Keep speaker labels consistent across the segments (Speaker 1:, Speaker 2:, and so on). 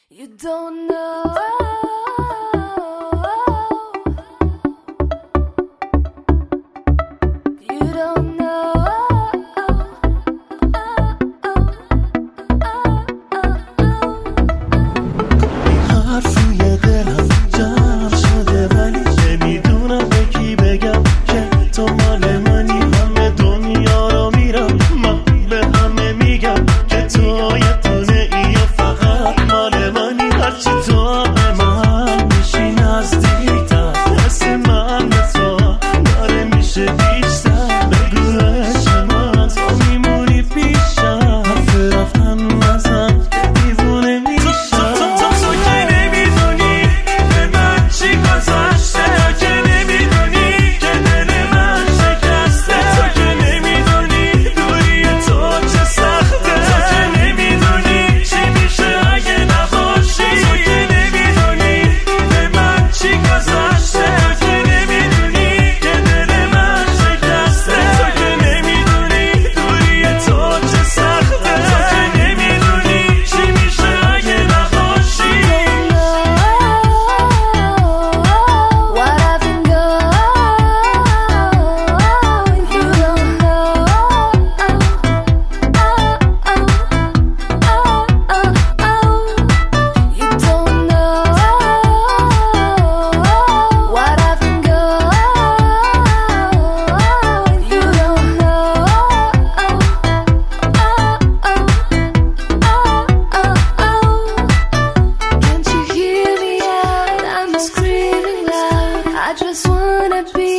Speaker 1: You don't know. You don't know.
Speaker 2: حرف روی دلم جمع شده ولی نمیدونم به کی بگم که تو مال منی. همه دنیا رو میرم من به همه میگم که تو یه دونه ای و فقط مال منی. هرچی تو به من میشی نزدیکتر، حس من به تو داره میشه بیشتر. بگو عشق من تو میمونی پیشم، حرف رفتن نزن که دیوونه میشم.
Speaker 1: I just wanna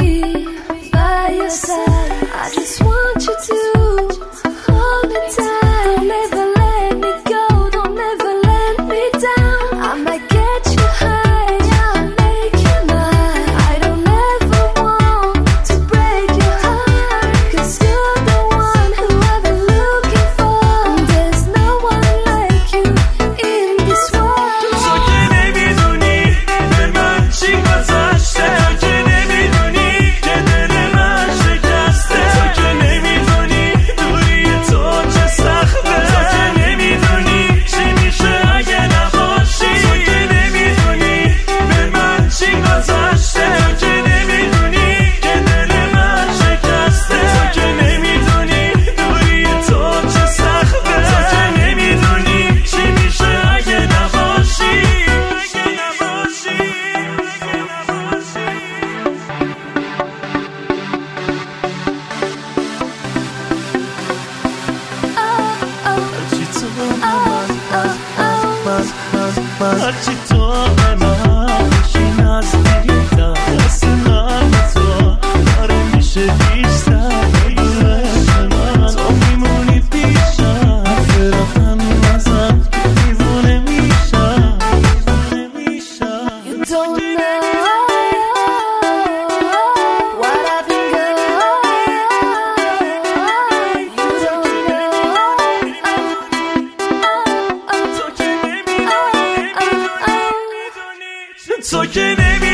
Speaker 1: be by your side. I just want you to hold me tight. Don't ever let me go, don't ever let me down. I might get you high, I'll make you mine. I don't ever want to break your heart, 'cause you're the one who I've been looking for. And there's no one like you in this world.
Speaker 2: تو که نمیدونی به من چی گذشته، تو که نمیدونی که دل من شکسته، تو که نمیدونی دوری تو چه سخته، تو که نمیدونی چی میشه اگه نباشی، تو که نمیدونی به من چی گذشته، تو که نمیدونی که دل من شکسته، تو که نمیدونی دوری تو چه سخته، تو که نمیدونی چی میشه اگه نباشی. هرچی تو به من میشی نزدیکتر، حس من به تو داره میشه بیشتر. بگو عشق من تو میمونی پیشم، حرف رفتن نزن که دیوونه میشم.
Speaker 1: You don't know what I've been going. You don't know.
Speaker 2: تو که